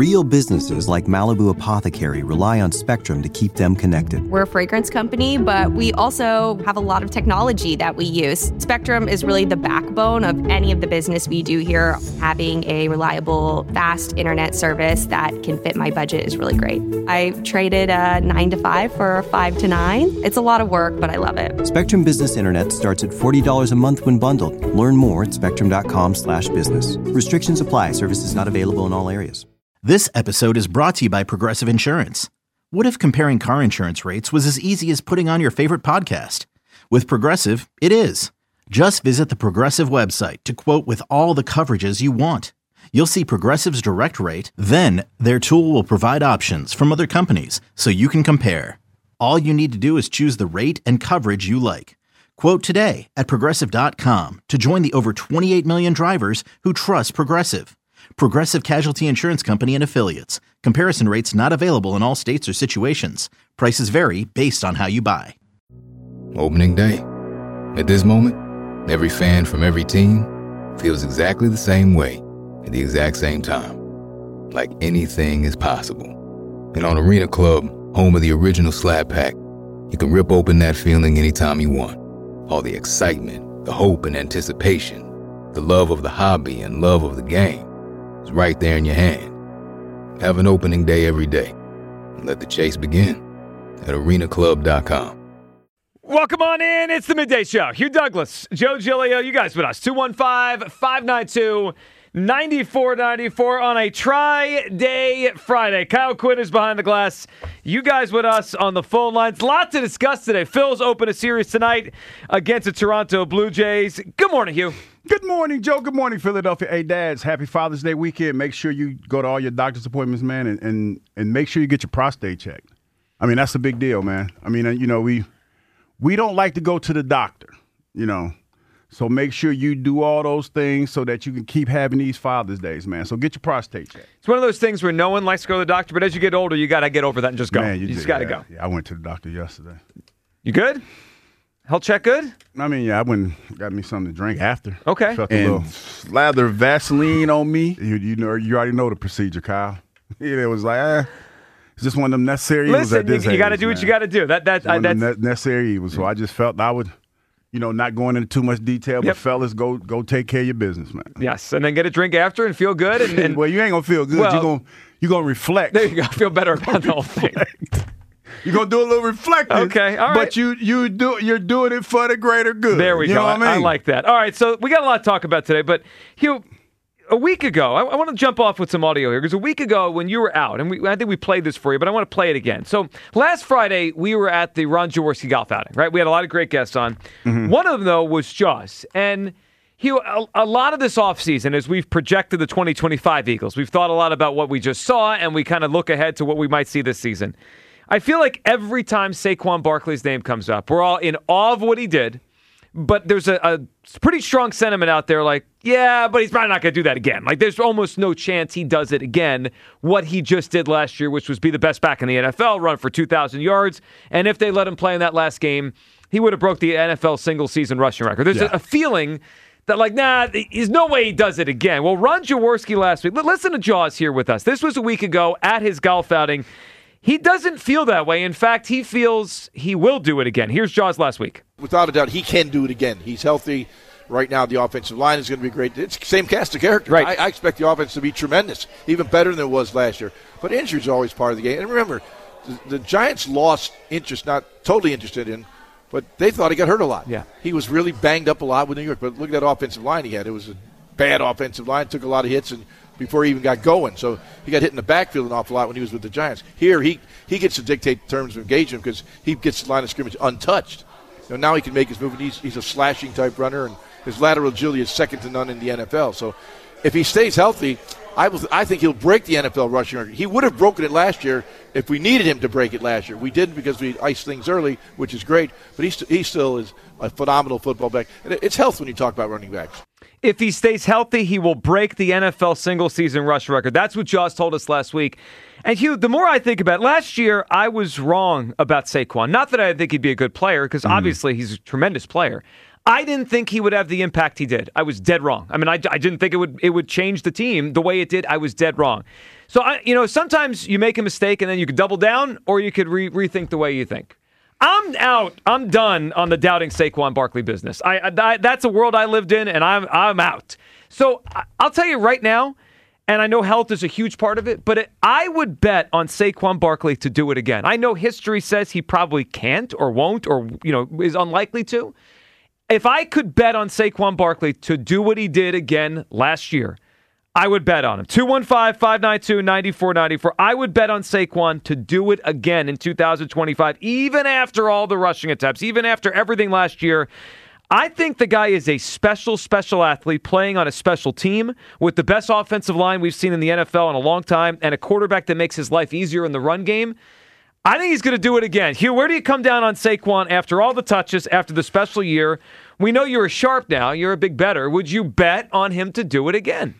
Real businesses like Malibu Apothecary rely on Spectrum to keep them connected. We're a fragrance company, but we also have a lot of technology that we use. Spectrum is really the backbone of any of the business we do here. Having a reliable, fast internet service that can fit my budget is really great. I traded a 9 to 5 for a 5 to 9. It's a lot of work, but I love it. Spectrum Business Internet starts at $40 a month when bundled. Learn more at spectrum.com/business. Restrictions apply. Services not available in all areas. This episode is brought to you by Progressive Insurance. What if comparing car insurance rates was as easy as putting on your favorite podcast? With Progressive, it is. Just visit the Progressive website to quote with all the coverages you want. You'll see Progressive's direct rate, then their tool will provide options from other companies so you can compare. All you need to do is choose the rate and coverage you like. Quote today at Progressive.com to join the over 28 million drivers who trust Progressive. Progressive Casualty Insurance Company and Affiliates. Comparison rates not available in all states or situations. Prices vary based on how you buy. Opening day. At this moment, every fan from every team feels exactly the same way at the exact same time. Like anything is possible. And on Arena Club, home of the original Slab Pack, you can rip open that feeling anytime you want. All the excitement, the hope and anticipation, the love of the hobby and love of the game. It's right there in your hand. Have an opening day every day. And let the chase begin at arenaclub.com. Welcome on in. It's the Midday Show. Hugh Douglas, Joe Giglio, you guys with us. 215-592-9494 on a Tri-Day Friday. Kyle Quinn is behind the glass. You guys with us on the phone lines. Lot to discuss today. Phil's open a series tonight against the Toronto Blue Jays. Good morning, Hugh. Good morning, Joe. Good morning, Philadelphia. Hey, dads, happy Father's Day weekend. Make sure you go to all your doctor's appointments, man, and make sure you get your prostate checked. I mean, that's a big deal, man. I mean, you know, we don't like to go to the doctor, you know. So make sure you do all those things so that you can keep having these Father's Days, man. So get your prostate checked. It's one of those things where no one likes to go to the doctor, but as you get older, you got to get over that and just go. Man, you just got to go. Yeah, I went to the doctor yesterday. You good? Health check good? I mean, yeah, I went got me something to drink after. Okay. Felt a little slather of Vaseline on me. You know, you already know the procedure, Kyle. It was like, it's just one of them necessary evils at this age. You got to do what you got to do. That's necessary evils. So I just felt I would, you know, not going into too much detail, but fellas, go take care of your business, man. Yes, and then get a drink after and feel good. And well, you ain't gonna feel good. Well, you're gonna reflect. There you go. Feel better about the whole thing. You're gonna do a little reflecting. Okay, all right. But you're doing it for the greater good. There we go. Know what I mean? I like that. All right, so we got a lot to talk about today, but Hugh, a week ago, I want to jump off with some audio here, because a week ago when you were out, and I think we played this for you, but I want to play it again. So last Friday, we were at the Ron Jaworski golf outing, right? We had a lot of great guests on. Mm-hmm. One of them, though, was Jaws. And Hugh, a lot of this offseason, as we've projected the 2025 Eagles, we've thought a lot about what we just saw, and we kind of look ahead to what we might see this season. I feel like every time Saquon Barkley's name comes up, we're all in awe of what he did. But there's a pretty strong sentiment out there like, yeah, but he's probably not going to do that again. Like, there's almost no chance he does it again, what he just did last year, which was be the best back in the NFL, run for 2,000 yards. And if they let him play in that last game, he would have broke the NFL single-season rushing record. There's a feeling that, like, nah, there's no way he does it again. Well, Ron Jaworski last week, listen to Jaws here with us. This was a week ago at his golf outing. He doesn't feel that way. In fact, he feels he will do it again. Here's Jaws last week. Without a doubt, he can do it again. He's healthy. Right now, the offensive line is going to be great. It's the same cast of characters. Right. I expect the offense to be tremendous, even better than it was last year. But injuries are always part of the game. And remember, the Giants lost interest, not totally interested in, but they thought he got hurt a lot. Yeah. He was really banged up a lot with New York. But look at that offensive line he had. It was a bad offensive line, took a lot of hits, and before he even got going. So he got hit in the backfield an awful lot when he was with the Giants. Here, he gets to dictate terms of engagement because he gets the line of scrimmage untouched. Now he can make his move, and he's a slashing type runner, and his lateral agility is second to none in the NFL. So if he stays healthy, I think he'll break the NFL rushing record. He would have broken it last year if we needed him to break it last year. We didn't because we iced things early, which is great, but he still is a phenomenal football back. And it's health when you talk about running backs. If he stays healthy, he will break the NFL single-season rush record. That's what Jaws told us last week. And Hugh, the more I think about it, last year I was wrong about Saquon. Not that I didn't think he'd be a good player, because obviously he's a tremendous player. I didn't think he would have the impact he did. I was dead wrong. I mean, I didn't think it would change the team the way it did. I was dead wrong. So, sometimes you make a mistake and then you could double down or you could rethink the way you think. I'm out. I'm done on the doubting Saquon Barkley business. That's a world I lived in, and I'm out. So I'll tell you right now, and I know health is a huge part of it, but I would bet on Saquon Barkley to do it again. I know history says he probably can't or won't or is unlikely to. If I could bet on Saquon Barkley to do what he did again last year, I would bet on him. 215-592-9494. I would bet on Saquon to do it again in 2025, even after all the rushing attempts, even after everything last year. I think the guy is a special athlete playing on a special team with the best offensive line we've seen in the NFL in a long time and a quarterback that makes his life easier in the run game. I think he's going to do it again. Hugh, where do you come down on Saquon after all the touches, after the special year? We know you're a sharp now. You're a big bettor. Would you bet on him to do it again?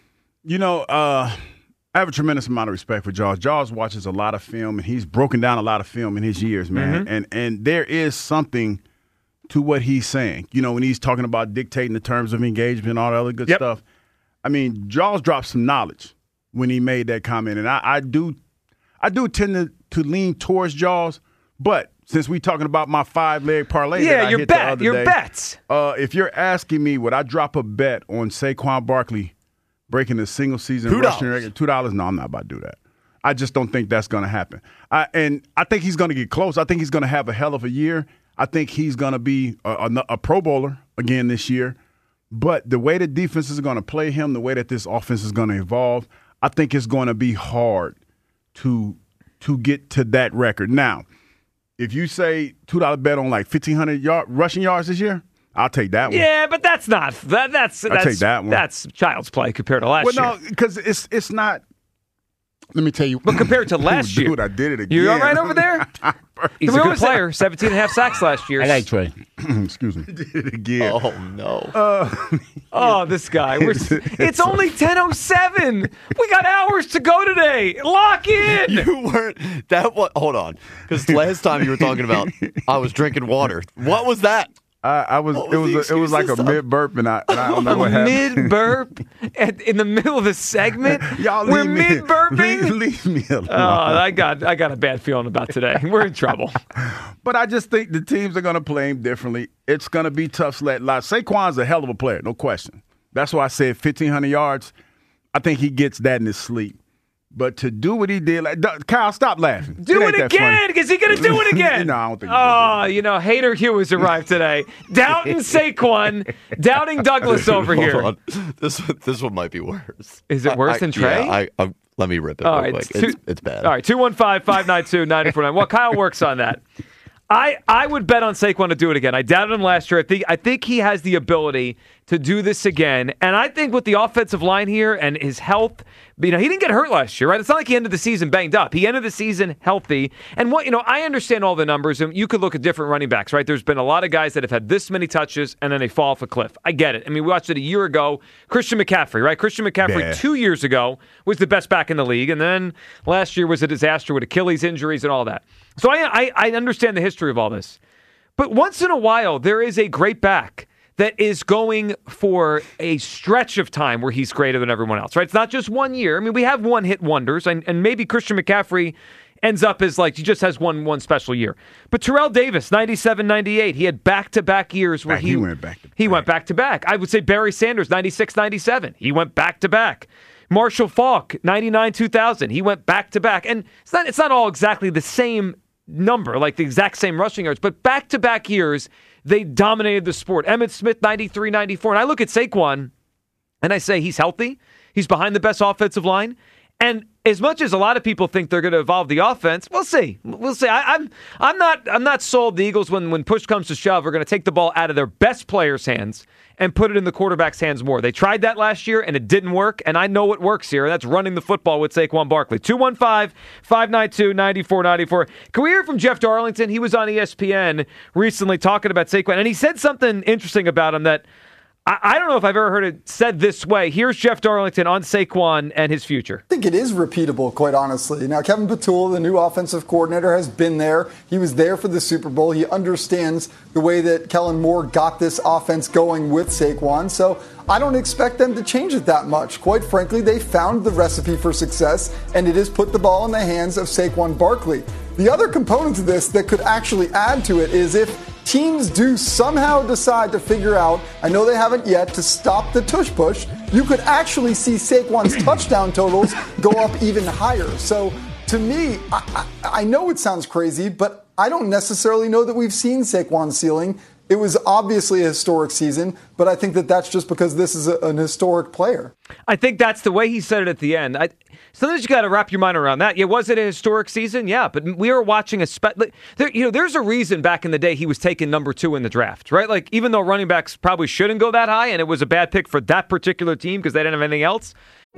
I have a tremendous amount of respect for Jaws. Jaws watches a lot of film, and he's broken down a lot of film in his years, man. Mm-hmm. And there is something to what he's saying. When he's talking about dictating the terms of engagement and all that other good stuff. I mean, Jaws dropped some knowledge when he made that comment, and I do tend to lean towards Jaws, but since we're talking about my 5-leg parlay that I hit the other day, bets. If you're asking me, would I drop a bet on Saquon Barkley breaking the single season rushing record? $2? No, I'm not about to do that. I just don't think that's going to happen. And I think he's going to get close. I think he's going to have a hell of a year. I think he's going to be a Pro Bowler again this year. But the way the defense is going to play him, the way that this offense is going to evolve, I think it's going to be hard to get to that record. Now, if you say $2 bet on like 1,500 rushing yards this year, I'll take that one. Yeah, but that's not that's I'll take that one. That's child's play compared to last year. Well, no, because it's not. Let me tell you. But compared to last year, dude, I did it again. You all right over there? He's a good player. 17.5 sacks last year. I like Trey. Excuse me. Did it again. Oh no. This guy. It's only 10:07. We got hours to go today. Lock in. You weren't that. What? Hold on, because last time you were talking about I was drinking water. What was that? It was like a mid burp, and I don't know what happened. Mid burp in the middle of the segment. We're mid burping. Leave me alone. I got a bad feeling about today. We're in trouble. But I just think the teams are going to play him differently. It's going to be tough. Saquon's a hell of a player, no question. That's why I said 1,500 yards. I think he gets that in his sleep. But to do what he did, Kyle, stop laughing. Do it again. Is he going to do it again? No, I don't think. Hater Hugh has arrived today. Doubting Saquon, doubting Douglas over here. Hold on. This one might be worse. Is it worse than Trey? Yeah, let me rip it real quick. It's bad. All right, 215-592-9449. Well, Kyle works on that. I would bet on Saquon to do it again. I doubted him last year. I think he has the ability to do this again. And I think with the offensive line here and his health, he didn't get hurt last year, right? It's not like he ended the season banged up. He ended the season healthy. And I understand all the numbers, and you could look at different running backs, right? There's been a lot of guys that have had this many touches and then they fall off a cliff. I get it. I mean, we watched it a year ago. Christian McCaffrey, right? Christian McCaffrey 2 years ago was the best back in the league, and then last year was a disaster with Achilles injuries and all that. So I understand the history of all this. But once in a while, there is a great back that is going for a stretch of time where he's greater than everyone else, right? It's not just 1 year. I mean, we have one-hit wonders, and maybe Christian McCaffrey ends up as he just has one special year. But Terrell Davis, 97, 98, he had back-to-back years where he went back-to-back. He went back-to-back. I would say Barry Sanders, 96, 97, he went back-to-back. Marshall Faulk, 99, 2000, he went back-to-back. And it's not all exactly the same number, like the exact same rushing yards, but back-to-back years, they dominated the sport. Emmitt Smith, 93, 94. And I look at Saquon, and I say he's healthy. He's behind the best offensive line. And as much as a lot of people think they're going to evolve the offense, we'll see. We'll see. I'm not sold the Eagles when push comes to shove are going to take the ball out of their best players' hands and put it in the quarterback's hands more. They tried that last year, and it didn't work, and I know what works here, and that's running the football with Saquon Barkley. 215-592-9494. Can we hear from Jeff Darlington? He was on ESPN recently talking about Saquon, and he said something interesting about him that I don't know if I've ever heard it said this way. Here's Jeff Darlington on Saquon and his future. I think it is repeatable, quite honestly. Now, Kevin Petula, the new offensive coordinator, has been there. He was there for the Super Bowl. He understands the way that Kellen Moore got this offense going with Saquon. So I don't expect them to change it that much. Quite frankly, they found the recipe for success, and it is put the ball in the hands of Saquon Barkley. The other component to this that could actually add to it is if teams do somehow decide to figure out, I know they haven't yet, to stop the tush push, you could actually see Saquon's touchdown totals go up even higher. So to me, I know it sounds crazy, but I don't necessarily know that we've seen Saquon's ceiling. It was obviously a historic season, but I think that that's just because this is an historic player. I think that's the way he said it at the end. Sometimes you got to wrap your mind around that. Yeah, was it a historic season? Yeah, but we were watching there's a reason back in the day he was taken number 2 in the draft, right? Like, even though running backs probably shouldn't go that high, and it was a bad pick for that particular team because they didn't have anything else.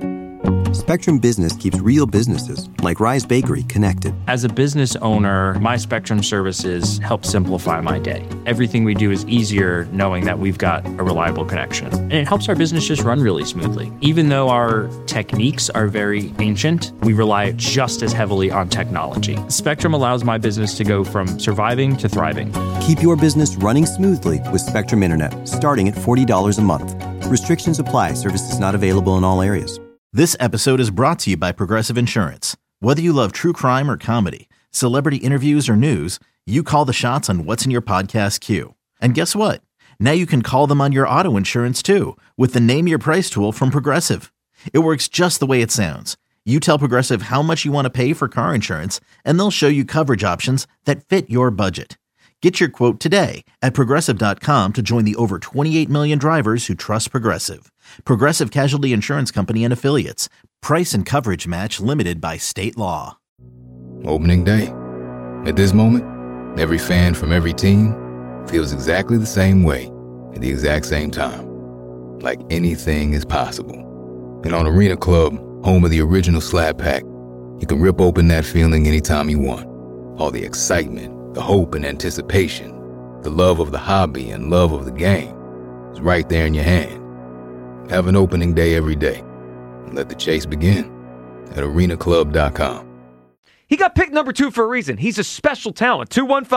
Spectrum Business keeps real businesses, like Rise Bakery, connected. As a business owner, my Spectrum services help simplify my day. Everything we do is easier knowing that we've got a reliable connection. And it helps our business just run really smoothly. Even though our techniques are very ancient, we rely just as heavily on technology. Spectrum allows my business to go from surviving to thriving. Keep your business running smoothly with Spectrum Internet, starting at $40 a month. Restrictions apply. Services not available in all areas. This episode is brought to you by Progressive Insurance. Whether you love true crime or comedy, celebrity interviews or news, you call the shots on what's in your podcast queue. And guess what? Now you can call them on your auto insurance too with the Name Your Price tool from Progressive. It works just the way it sounds. You tell Progressive how much you want to pay for car insurance, and they'll show you coverage options that fit your budget. Get your quote today at Progressive.com to join the over 28 million drivers who trust Progressive. Progressive Casualty Insurance Company and Affiliates. Price and coverage match limited by state law. Opening day. At this moment, every fan from every team feels exactly the same way at the exact same time. Like anything is possible. And on Arena Club, home of the original Slab Pack, you can rip open that feeling anytime you want. All the excitement, the hope and anticipation, the love of the hobby and love of the game is right there in your hand. Have an opening day every day. And let the chase begin at arenaclub.com. He got picked number 2 for a reason. He's a special talent.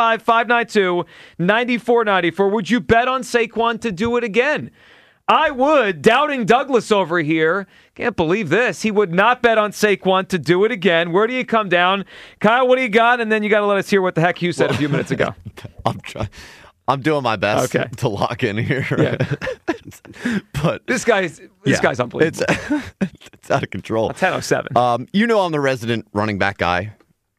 215-592-9494. Would you bet on Saquon to do it again? I would. Doubting Douglas over here. Can't believe this. He would not bet on Saquon to do it again. Where do you come down? Kyle, what do you got? And then you got to let us hear what the heck Hugh said a few minutes ago. I'm doing my best to lock in here. Yeah. But this guy's unbelievable. It's out of control. 10:07. You know I'm the resident running back guy.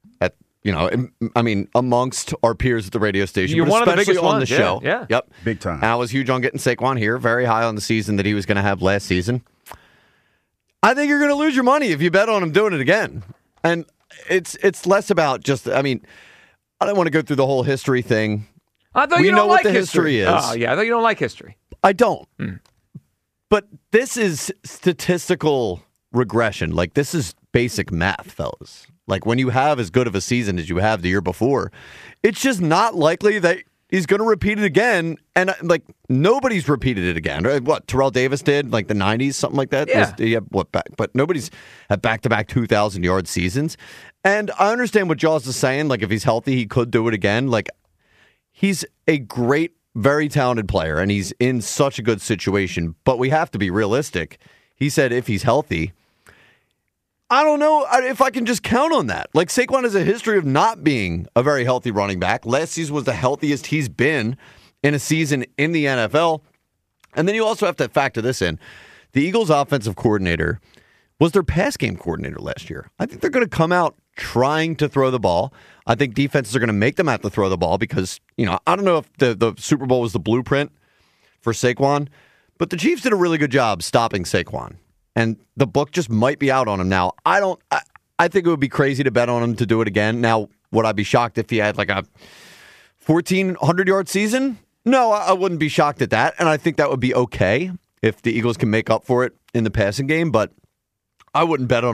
Amongst our peers at the radio station, You're but one of the especially biggest on ones. the show. Yeah. Yep. Big time. And I was huge on getting Saquon here. Very high on the season that he was going to have last season. I think you're going to lose your money if you bet on him doing it again. And it's less about just, I don't want to go through the whole history thing. I thought we you know don't what like the history is. Oh, yeah. I thought you don't like history. I don't. But this is statistical regression. Like, this is basic math, fellas. Like, when you have as good of a season as you have the year before, it's just not likely that he's going to repeat it again. And, nobody's repeated it again. What, Terrell Davis did, the 90s, something like that? Yeah. But nobody's had back-to-back 2,000-yard seasons. And I understand what Jaws is saying. If he's healthy, he could do it again. He's a great, very talented player, and he's in such a good situation. But we have to be realistic. He said if he's healthy, I don't know if I can just count on that. Saquon has a history of not being a very healthy running back. Last season was the healthiest he's been in a season in the NFL. And then you also have to factor this in. The Eagles' offensive coordinator was their pass game coordinator last year. I think they're going to come out trying to throw the ball. I think defenses are going to make them have to throw the ball because, I don't know if the Super Bowl was the blueprint for Saquon, but the Chiefs did a really good job stopping Saquon. And the book just might be out on him now. I think it would be crazy to bet on him to do it again. Now, would I be shocked if he had a 1,400-yard season? No, I wouldn't be shocked at that. And I think that would be okay if the Eagles can make up for it in the passing game. But I wouldn't bet on him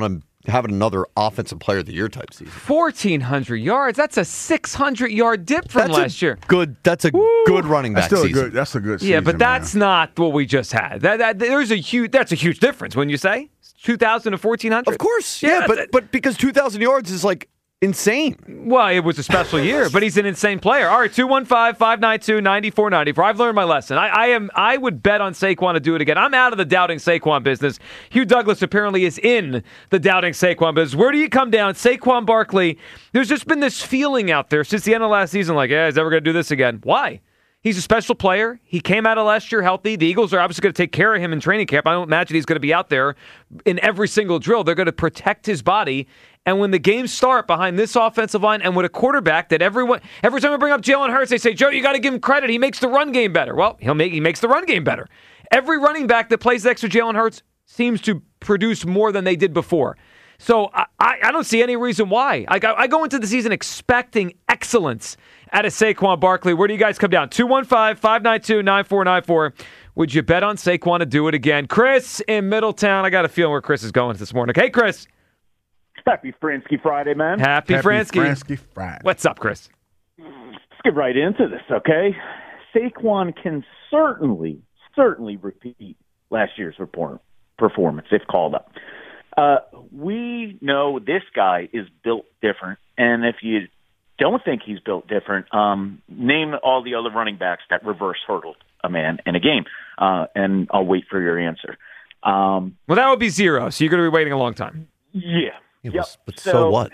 having another offensive player of the year type season. 1,400 yards. That's a 600-yard dip from last year. That's a good running back season. That's a good season. Yeah, but that's not what we just had. That's a huge difference, wouldn't you say? 2,000 to 1,400? Of course. Yeah, but because 2,000 yards is like insane. Well, it was a special year, but he's an insane player. All right, 215-592-9494. I've learned my lesson. I would bet on Saquon to do it again. I'm out of the doubting Saquon business. Hugh Douglas apparently is in the doubting Saquon business. Where do you come down? Saquon Barkley, there's just been this feeling out there since the end of last season like, he's never going to do this again. Why? He's a special player. He came out of last year healthy. The Eagles are obviously going to take care of him in training camp. I don't imagine he's going to be out there in every single drill. They're going to protect his body. And when the games start behind this offensive line and with a quarterback that every time I bring up Jalen Hurts, they say, Joe, you got to give him credit. He makes the run game better. Well, he makes the run game better. Every running back that plays next to Jalen Hurts seems to produce more than they did before. So I don't see any reason why. I go into the season expecting excellence out of Saquon Barkley. Where do you guys come down? 215-592-9494. Would you bet on Saquon to do it again? Chris in Middletown. I got a feeling where Chris is going this morning. Hey, Chris. Happy Fransky Friday, man. Happy Fransky. Fransky Friday. What's up, Chris? Let's get right into this, okay? Saquon can certainly repeat last year's performance if called up. We know this guy is built different, and if you don't think he's built different, name all the other running backs that reverse hurdled a man in a game, and I'll wait for your answer. Well, that would be zero, so you're going to be waiting a long time. Yeah. Yep. But so what?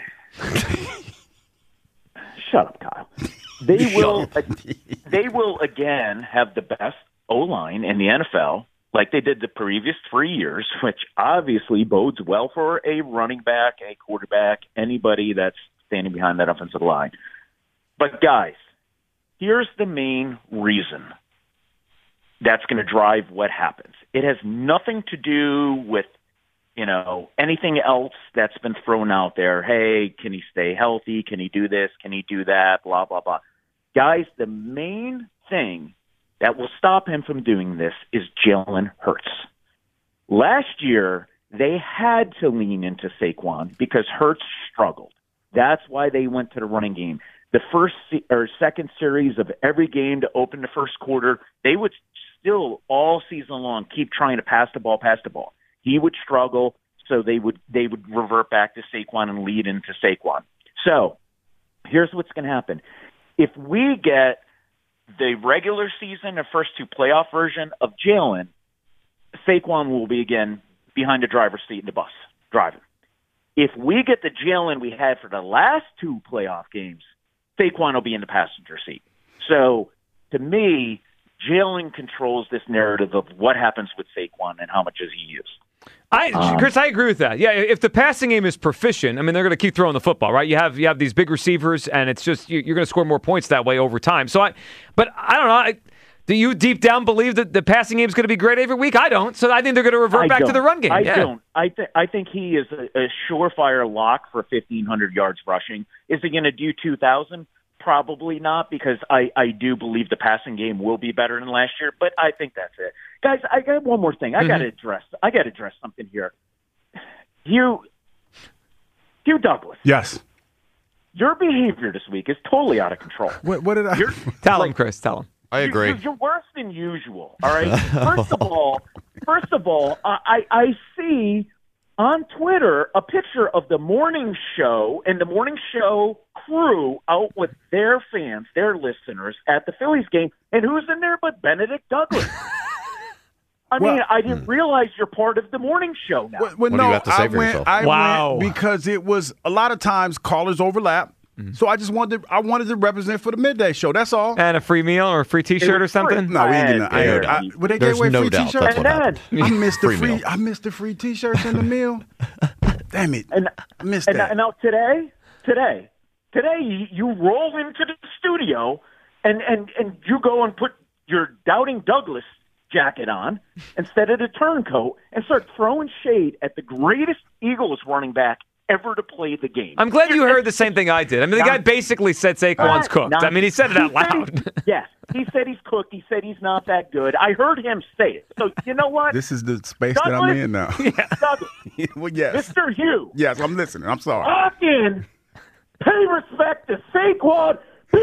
Shut up, Kyle. They will again have the best O-line in the NFL, like they did the previous 3 years, which obviously bodes well for a running back, a quarterback, anybody that's standing behind that offensive line. But guys, here's the main reason that's going to drive what happens. It has nothing to do with anything else that's been thrown out there. Hey, can he stay healthy? Can he do this? Can he do that? Blah, blah, blah. Guys, the main thing that will stop him from doing this is Jalen Hurts. Last year, they had to lean into Saquon because Hurts struggled. That's why they went to the running game. The first or second series of every game to open the first quarter, they would still all season long keep trying to pass the ball. He would struggle, so they would revert back to Saquon and lead into Saquon. So here's what's going to happen. If we get the regular season or first two playoff version of Jalen, Saquon will be, again, behind the driver's seat in the bus, driving. If we get the Jalen we had for the last two playoff games, Saquon will be in the passenger seat. So to me, Jalen controls this narrative of what happens with Saquon and how much is he used. Chris, I agree with that. Yeah, if the passing game is proficient, I mean, they're going to keep throwing the football, right? You have these big receivers, and it's just you're going to score more points that way over time. But I don't know. Do you deep down believe that the passing game is going to be great every week? I don't. So I think they're going to revert back to the run game. I don't. I think he is a surefire lock for 1,500 yards rushing. Is he going to do 2,000? Probably not, because I do believe the passing game will be better than last year, but I think that's it. Guys, I got one more thing. I got to address something here. Hugh Douglas. Yes. Your behavior this week is totally out of control. What did I tell him, Chris? Tell him. I agree. You're worse than usual. All right. First of all, I see on Twitter a picture of the morning show and the morning show crew out with their fans, their listeners at the Phillies game, and who's in there but Benedict Douglas? I didn't realize you're part of the morning show now. What do you have to say for yourself? I went because it was a lot of times callers overlap. So I just wanted to represent for the midday show. That's all. And a free meal or a free T-shirt or something? No, we ain't getting that. Would they give away free T-shirts? That's what happened. I missed the free T-shirts and the meal. Damn it! I missed that. And now today, you roll into the studio, and you go and put your Doubting Douglas jacket on instead of the turncoat and start throwing shade at the greatest Eagles running back ever to play the game. I'm glad you heard the same thing I did. I mean, the guy basically said Saquon's cooked. I mean, he said it out loud. Yes, he said he's cooked. He said he's not that good. I heard him say it. So you know what? This is the space Douglas, that I'm in now. Douglas, Well, yes. Mr. Hugh. Yes, I'm listening. I'm sorry. Fucking pay respect to Saquon.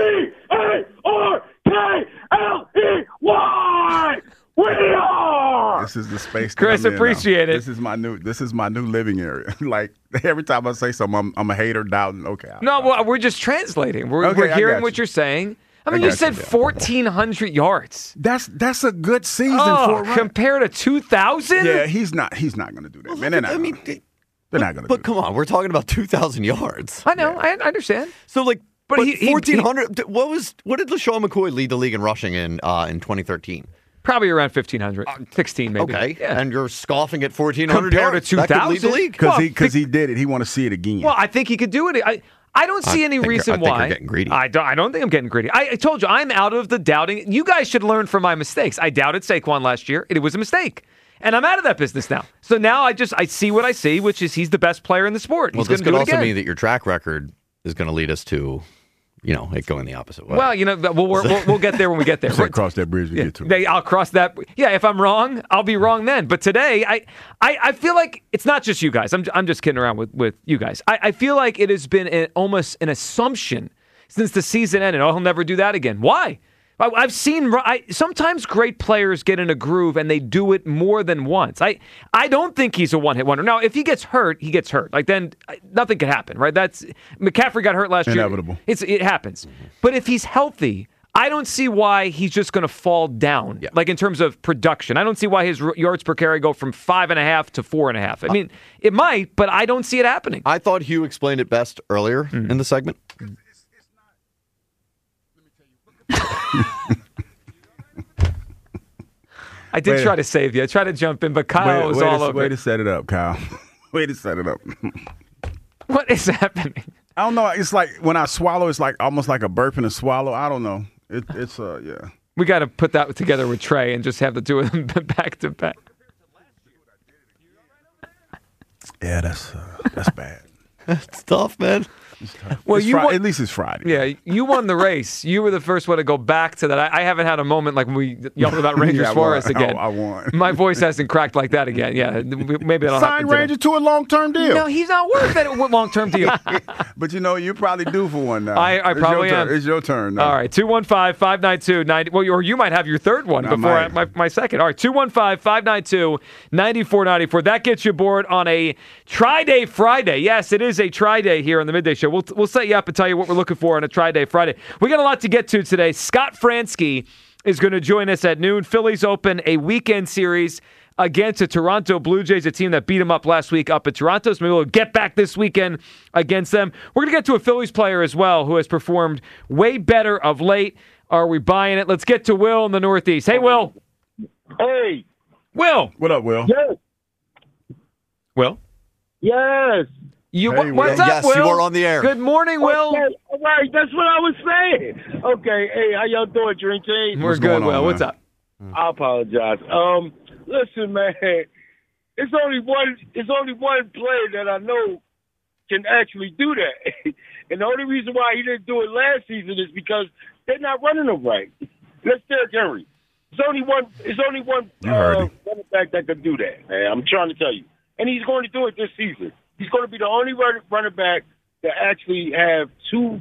P-A-R-K-L-E-Y. We are. This is the space. That Chris, I'm in appreciate now. it. This is my new living area. Like every time I say something, I'm a hater, doubting. Okay. No, well, we're just translating. We're Okay, I hearing got what you. you're saying. I mean, I you got said you. 1,400 yards. That's a good season Oh, for a run. compared to 2,000? Yeah, he's not going to do that, man. They're not. They're not going to. But come on, we're talking about 2,000 yards. I know. I understand. So like, But but he- 1,400. What did LaShawn McCoy lead the league in rushing in 2013? Probably around 1,500. 16 maybe. Okay, Yeah. and you're scoffing at 1,400 Compared yards. to That could lead the 2,000? league. Because he did it. He want to see it again. Well, I think he could do it. I don't see any reason I think why. you're getting greedy. I don't think I'm getting greedy. I told you, I'm out of the doubting. You guys should learn from my mistakes. I doubted Saquon last year. It was a mistake. And I'm out of that business now. So now I see what I see, which is he's the best player in the sport. Well, He's this going to could do it also again. mean that your track record is going to lead us to, it going the opposite way. Well, we'll get there when we get there. Say cross that bridge we get to it. I'll cross that. Yeah, if I'm wrong, I'll be wrong then. But today, I feel like it's not just you guys. I'm just kidding around with you guys. I feel like it has been almost an assumption since the season ended. Oh, he'll never do that again. Why? I've seen sometimes great players get in a groove and they do it more than once. I don't think he's a one-hit wonder. Now, if he gets hurt, he gets hurt. Like then nothing can happen, right? McCaffrey got hurt last year. Inevitable. It happens. But if he's healthy, I don't see why he's just going to fall down. Yeah. Like in terms of production, I don't see why his yards per carry go from 5.5 to 4.5. I mean, it might, but I don't see it happening. I thought Hugh explained it best earlier in the segment. I did try to save you. I tried to jump in, but Kyle was all over. Way to set it up, Kyle. Way to set it up. What is happening? I don't know. It's like when I swallow, it's like almost like a burp and a swallow. I don't know. It's yeah. We got to put that together with Trey and just have the two of them back to back. Yeah, that's bad. It's tough, man. Well, At least it's Friday. Yeah, you won the race. You were the first one to go back to that. I haven't had a moment like when we yelled about Rangers Yeah, I Forest won. again. I won. My voice hasn't cracked like that again. Yeah, maybe that'll happen Sign today. Ranger to a long-term deal. No, he's not worth it. Long-term deal. But you're probably due for one now. I It's probably your am. turn. It's your turn now. All right, 215-592-90. Well, or you might have your third one I before might. my second. All right, 215-592-9494. That gets you aboard on a Tri-Day Friday. Yes, it is a Tri-Day here on the Midday Show. We'll set you up and tell you what we're looking for on a Tri-Day Friday. We got a lot to get to today. Scott Fransky is going to join us at noon. Phillies open a weekend series against the Toronto Blue Jays, a team that beat them up last week up at Toronto. So maybe we'll get back this weekend against them. We're going to get to a Phillies player as well who has performed way better of late. Are we buying it? Let's get to Will in the Northeast. Hey, Will. Hey. Will. What up, Will? Yes. Will. Yes. What's up, Yes, Will? you are on the air. Good morning, Will. Okay, all right, that's what I was saying. Okay, hey, how y'all doing, Dream Team? We're good, Will. What's up? I apologize. Listen, man, it's only one player that I know can actually do that, and the only reason why he didn't do it last season is because they're not running him right. That's Derrick Henry. It's only one running back that can do that. Man, I'm trying to tell you, and he's going to do it this season. He's going to be the only running back to actually have two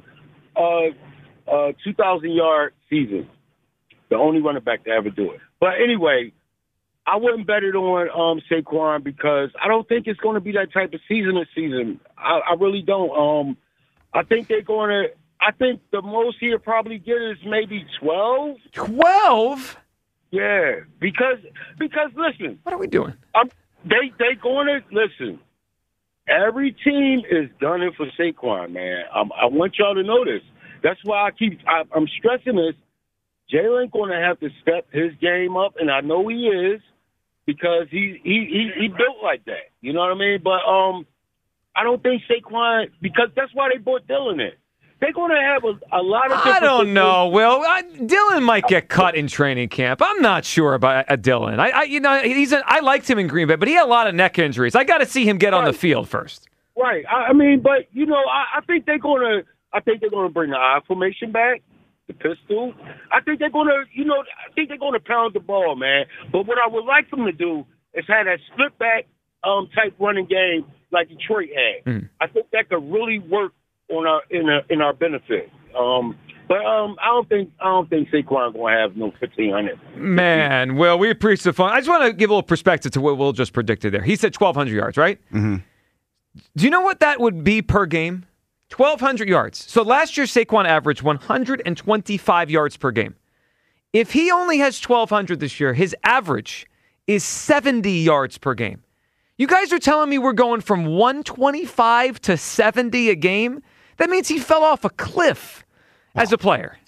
2,000-yard seasons. The only running back to ever do it. But anyway, I wouldn't bet it on Saquon because I don't think it's going to be that type of season this season. I really don't. I think they're going to. I think the most he'll probably get is maybe 12. 12? Yeah, because listen. What are we doing? They going to listen. Every team is done it for Saquon, man. I want y'all to know this. That's why I'm stressing this. Jalen going to have to step his game up, and I know he is because he built like that. You know what I mean? But I don't think Saquon, because that's why they brought Dylan in. They're going to have a lot of different I don't know, Will. Dylan might get cut in training camp. I'm not sure about Dylan. I liked him in Green Bay, but he had a lot of neck injuries. I got to see him get on the field first. Right. I mean, but you know, I think they're gonna bring the I formation back, the pistol. I think they're gonna pound the ball, man. But what I would like them to do is have that split back type running game like Detroit had. I think that could really work on in our benefit. But I don't think Saquon gonna have no 1,500. Man, Will, we appreciate the fun. I just want to give a little perspective to what Will just predicted there. He said 1,200 yards, right? Mm-hmm. Do you know what that would be per game? 1,200 yards. So last year, Saquon averaged 125 yards per game. If he only has 1,200 this year, his average is 70 yards per game. You guys are telling me we're going from 125 to 70 a game? That means he fell off a cliff as a player.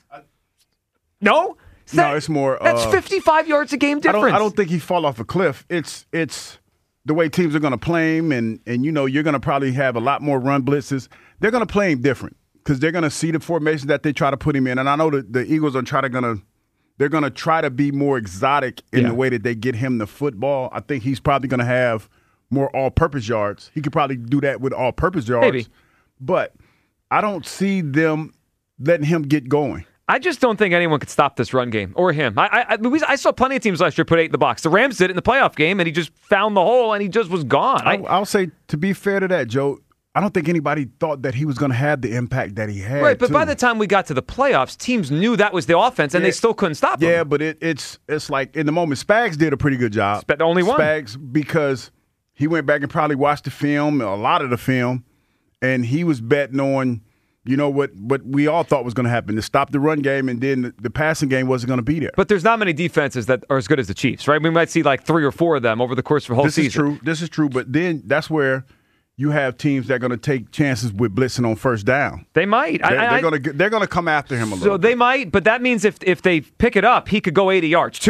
No? No, it's more. That's 55 yards a game difference. I don't think he fall off a cliff. It's the way teams are going to play him, and you know you're going to probably have a lot more run blitzes. They're going to play him different because they're going to see the formation that they try to put him in. And I know that the Eagles are they're going to try to be more exotic in the way that they get him the football. I think he's probably going to have more all-purpose yards. He could probably do that with all-purpose yards. Maybe. But I don't see them letting him get going. I just don't think anyone could stop this run game or him. I saw plenty of teams last year put 8 in the box. The Rams did it in the playoff game, and he just found the hole, and he just was gone. I'll say, to be fair to that, Joe, I don't think anybody thought that he was going to have the impact that he had. Right, but by the time we got to the playoffs, teams knew that was the offense, and they still couldn't stop him. Yeah, but it's like in the moment, Spags did a pretty good job. The only one. Spags, because he went back and probably watched the film, a lot of the film, and he was betting on, you know, what we all thought was going to happen, to stop the run game, and then the passing game wasn't going to be there. But there's not many defenses that are as good as the Chiefs, right? We might see like 3 or 4 of them over the course of a whole season. This is true, but then that's where you have teams that are going to take chances with blitzing on first down. They might. They're going to come after him a little bit. So they might, but that means if they pick it up, he could go 80 yards.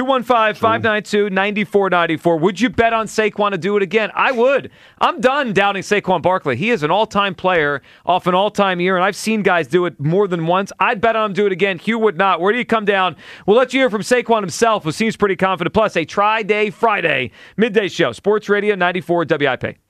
215-592-9494. Would you bet on Saquon to do it again? I would. I'm done doubting Saquon Barkley. He is an all-time player off an all-time year, and I've seen guys do it more than once. I'd bet on him to do it again. Hugh would not. Where do you come down? We'll let you hear from Saquon himself, who seems pretty confident. Plus, a Tri-Day Friday midday show. Sports Radio 94 WIP.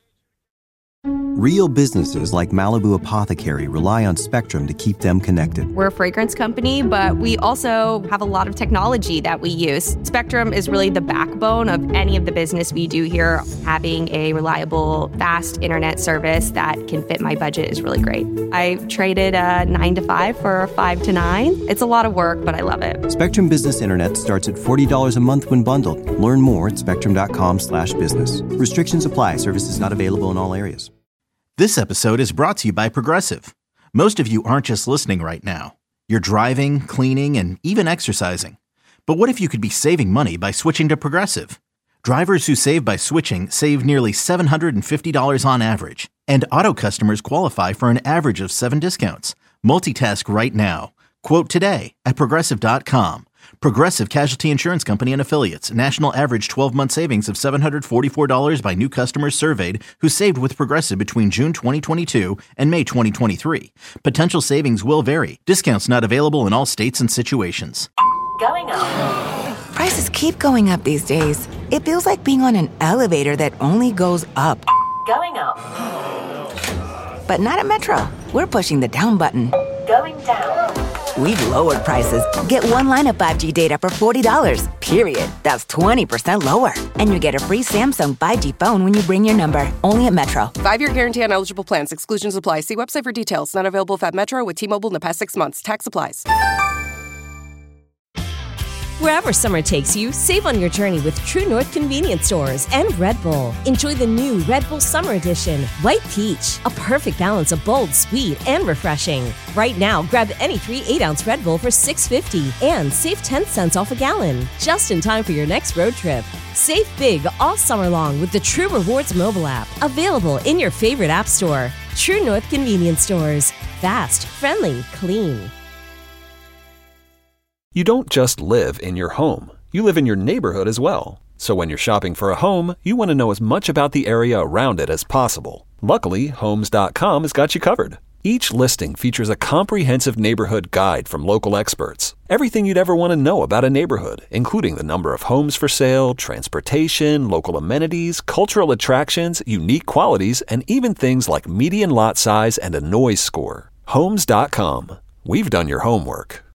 Real businesses like Malibu Apothecary rely on Spectrum to keep them connected. We're a fragrance company, but we also have a lot of technology that we use. Spectrum is really the backbone of any of the business we do here. Having a reliable, fast internet service that can fit my budget is really great. I traded a 9 to 5 for a 5 to 9. It's a lot of work, but I love it. Spectrum Business Internet starts at $40 a month when bundled. Learn more at spectrum.com/business. Restrictions apply. Services not available in all areas. This episode is brought to you by Progressive. Most of you aren't just listening right now. You're driving, cleaning, and even exercising. But what if you could be saving money by switching to Progressive? Drivers who save by switching save nearly $750 on average. And auto customers qualify for an average of 7 discounts. Multitask right now. Quote today at Progressive.com. Progressive Casualty Insurance Company and Affiliates. National average 12-month savings of $744 by new customers surveyed who saved with Progressive between June 2022 and May 2023. Potential savings will vary. Discounts not available in all states and situations. Going up. Prices keep going up these days. It feels like being on an elevator that only goes up. Going up. But not at Metro. We're pushing the down button. Going down. We've lowered prices. Get one line of 5G data for $40, period. That's 20% lower. And you get a free Samsung 5G phone when you bring your number. Only at Metro. 5-year guarantee on eligible plans. Exclusions apply. See website for details. Not available if at Metro with T-Mobile in the past 6 months. Tax applies. Wherever summer takes you, save on your journey with True North Convenience Stores and Red Bull. Enjoy the new Red Bull Summer Edition, White Peach, a perfect balance of bold, sweet, and refreshing. Right now, grab any 3 8-ounce Red Bull for $6.50 and save 10 cents off a gallon, just in time for your next road trip. Save big all summer long with the True Rewards mobile app, available in your favorite app store. True North Convenience Stores. Fast, friendly, clean. You don't just live in your home. You live in your neighborhood as well. So when you're shopping for a home, you want to know as much about the area around it as possible. Luckily, Homes.com has got you covered. Each listing features a comprehensive neighborhood guide from local experts. Everything you'd ever want to know about a neighborhood, including the number of homes for sale, transportation, local amenities, cultural attractions, unique qualities, and even things like median lot size and a noise score. Homes.com. We've done your homework.